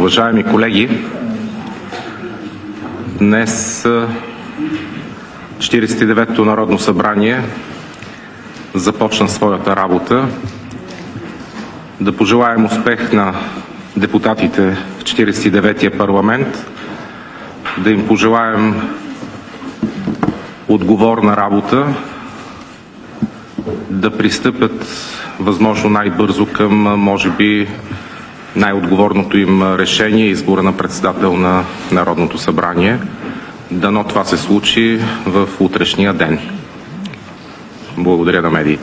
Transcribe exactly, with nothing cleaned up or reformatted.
Уважаеми колеги, днес четиридесет и деветото Народно събрание започна своята работа. Да пожелаем успех на депутатите в четиридесет и деветия парламент, да им пожелаем отговорна работа, да пристъпят възможно най-бързо към, може би, най-отговорното им решение – избора на председател на Народното събрание. Дано това се случи в утрешния ден. Благодаря на медиите.